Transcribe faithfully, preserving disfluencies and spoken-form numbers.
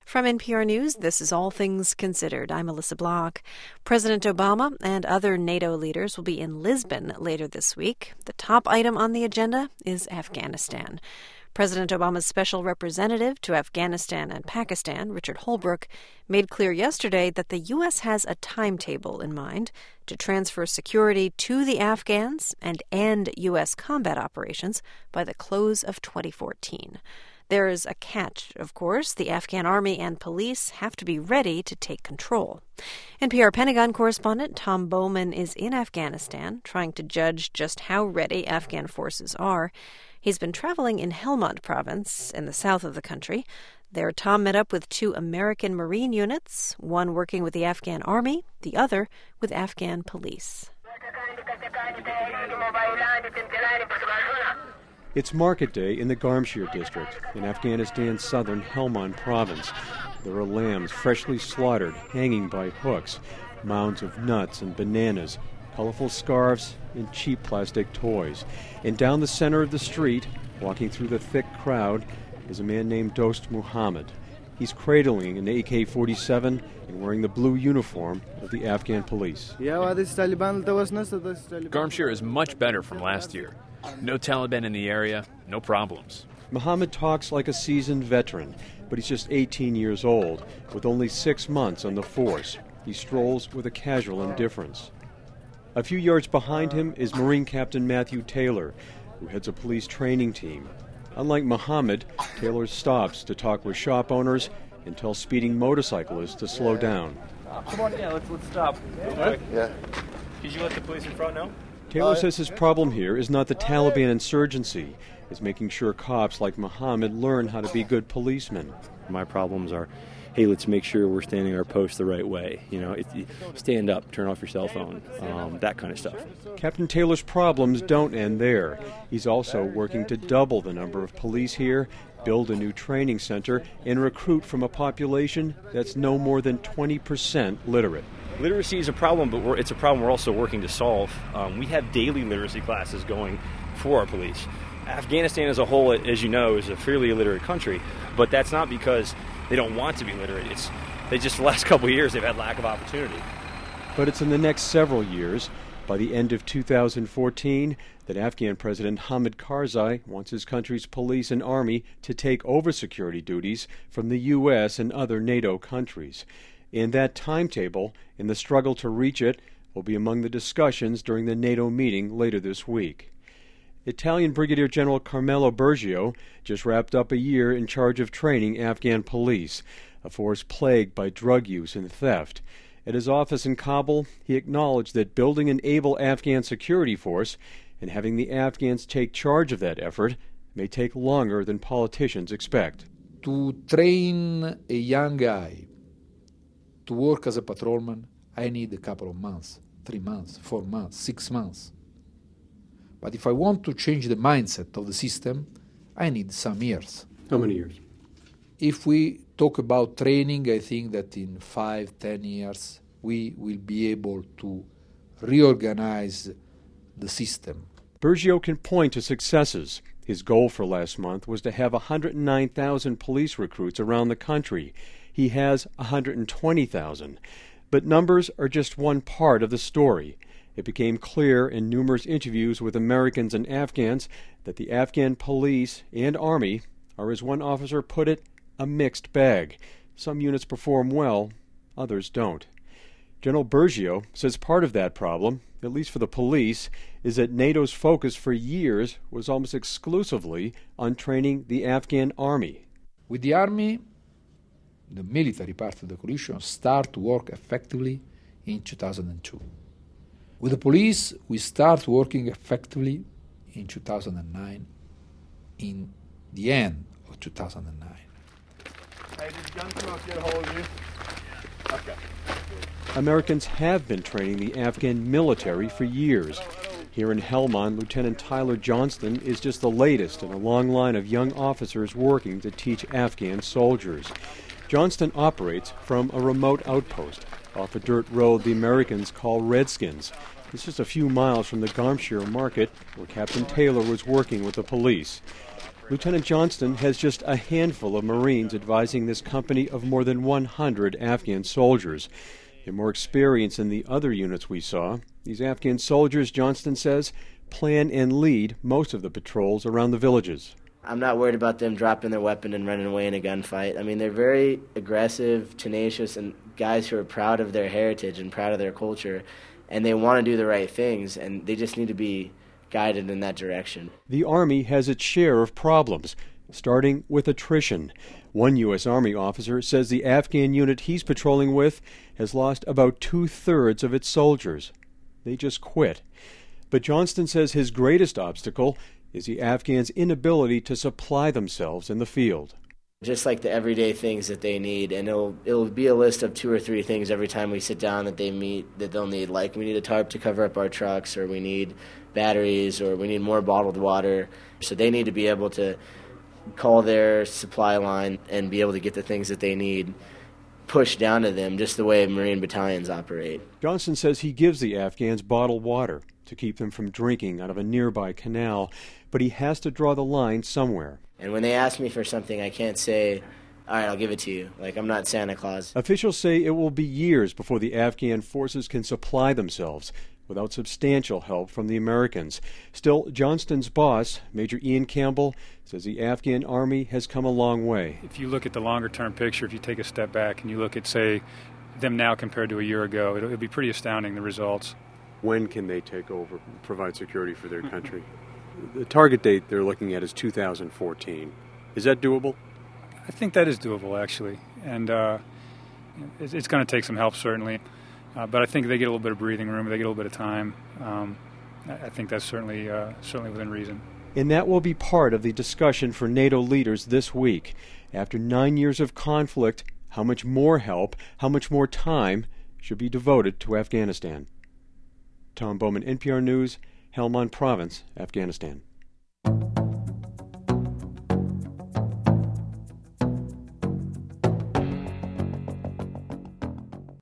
From N P R News, this is All Things Considered. I'm Melissa Block. President Obama and other NATO leaders will be in Lisbon later this week. The top item on the agenda is Afghanistan. President Obama's special representative to Afghanistan and Pakistan, Richard Holbrooke, made clear yesterday that the U S has a timetable in mind to transfer security to the Afghans and end U S combat operations by the close of twenty fourteen. There is a catch, of course. The Afghan army and police have to be ready to take control. N P R Pentagon correspondent Tom Bowman is in Afghanistan, trying to judge just how ready Afghan forces are. He's been traveling in Helmand province, in the south of the country. There, Tom met up with two American Marine units, one working with the Afghan army, the other with Afghan police. It's market day in the Garmshir district in Afghanistan's southern Helmand province. There are lambs freshly slaughtered, hanging by hooks, mounds of nuts and bananas, colorful scarves, and cheap plastic toys. And down the center of the street, walking through the thick crowd, is a man named Dost Muhammad. He's cradling an A K forty-seven and wearing the blue uniform of the Afghan police. Garmshir is much better from last year. No Taliban in the area, no problems. Muhammad talks like a seasoned veteran, but he's just eighteen years old, with only six months on the force. He strolls with a casual indifference. A few yards behind him is Marine Captain Matthew Taylor, who heads a police training team. Unlike Muhammad, Taylor stops to talk with shop owners and tell speeding motorcyclists to slow down. Come on, yeah, let's, let's stop. What? Yeah. Could you let the police in front know? Taylor says his problem here is not the Taliban insurgency. It's making sure cops like Muhammad learn how to be good policemen. My problems are, hey, let's make sure we're standing our post the right way. You know, it, stand up, turn off your cell phone, um, that kind of stuff. Captain Taylor's problems don't end there. He's also working to double the number of police here, build a new training center, and recruit from a population that's no more than twenty percent literate. Literacy is a problem, but we're, it's a problem we're also working to solve. Um, we have daily literacy classes going for our police. Afghanistan as a whole, as you know, is a fairly illiterate country, but that's not because they don't want to be literate. It's they just the last couple of years they've had lack of opportunity. But it's in the next several years, by the end of two thousand fourteen, that Afghan President Hamid Karzai wants his country's police and army to take over security duties from the U S and other NATO countries. And that timetable and the struggle to reach it will be among the discussions during the NATO meeting later this week. Italian Brigadier General Carmelo Bergio just wrapped up a year in charge of training Afghan police, a force plagued by drug use and theft. At his office in Kabul, he acknowledged that building an able Afghan security force and having the Afghans take charge of that effort may take longer than politicians expect. To train a young guy to work as a patrolman, I need a couple of months, three months, four months, six months. But if I want to change the mindset of the system, I need some years. How many years? If we talk about training, I think that in five, ten years, we will be able to reorganize the system. Bergio can point to successes. His goal for last month was to have one hundred nine thousand police recruits around the country. He has one hundred twenty thousand. But numbers are just one part of the story. It became clear in numerous interviews with Americans and Afghans that the Afghan police and army are, as one officer put it, a mixed bag. Some units perform well, others don't. General Bergio says part of that problem, at least for the police, is that NATO's focus for years was almost exclusively on training the Afghan army. With the army, the military part of the coalition start to work effectively in two thousand two. With the police, we start working effectively in two thousand nine, in the end of two thousand nine. Hey, did Gun Smoke get a hold of you? Okay. Americans have been training the Afghan military for years. Here in Helmand, Lieutenant Tyler Johnston is just the latest in a long line of young officers working to teach Afghan soldiers. Johnston operates from a remote outpost off a dirt road the Americans call Redskins. It's just a few miles from the Garmshir market where Captain Taylor was working with the police. Lieutenant Johnston has just a handful of Marines advising this company of more than one hundred Afghan soldiers. They're more experienced than the other units we saw. These Afghan soldiers, Johnston says, plan and lead most of the patrols around the villages. I'm not worried about them dropping their weapon and running away in a gunfight. I mean, they're very aggressive, tenacious, and guys who are proud of their heritage and proud of their culture, and they want to do the right things, and they just need to be guided in that direction. The Army has its share of problems, starting with attrition. One U S Army officer says the Afghan unit he's patrolling with has lost about two-thirds of its soldiers. They just quit. But Johnston says his greatest obstacle is the Afghans' inability to supply themselves in the field. Just like the everyday things that they need, and it'll it'll be a list of two or three things every time we sit down that they meet that they'll need. Like we need a tarp to cover up our trucks, or we need batteries, or we need more bottled water. So they need to be able to call their supply line and be able to get the things that they need pushed down to them, just the way Marine battalions operate. Johnston says he gives the Afghans bottled water to keep them from drinking out of a nearby canal, but he has to draw the line somewhere. And when they ask me for something, I can't say, all right, I'll give it to you. Like, I'm not Santa Claus. Officials say it will be years before the Afghan forces can supply themselves without substantial help from the Americans. Still, Johnston's boss, Major Ian Campbell, says the Afghan army has come a long way. If you look at the longer-term picture, if you take a step back and you look at, say, them now compared to a year ago, it'll, it'll be pretty astounding, the results. When can they take over and provide security for their country? The target date they're looking at is two thousand fourteen. Is that doable? I think that is doable, actually. And uh, it's, it's going to take some help, certainly. Uh, but I think they get a little bit of breathing room, they get a little bit of time. Um, I think that's certainly uh, certainly within reason. And that will be part of the discussion for NATO leaders this week. After nine years of conflict, how much more help, how much more time should be devoted to Afghanistan? Tom Bowman, N P R News, Helmand Province, Afghanistan.